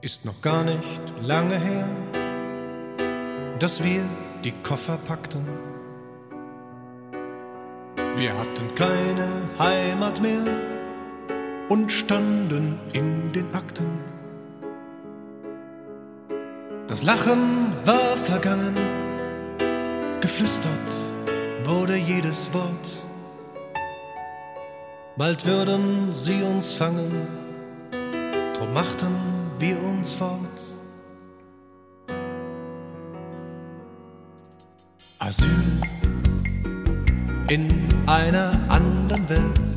Ist noch gar nicht lange her, dass wir die Koffer packten. Wir hatten keine Heimat mehr und standen in den Akten. Das Lachen war vergangen, geflüstert wurde jedes Wort. Bald würden sie uns fangen, drum machten wir uns fort. Asyl in einer anderen Welt,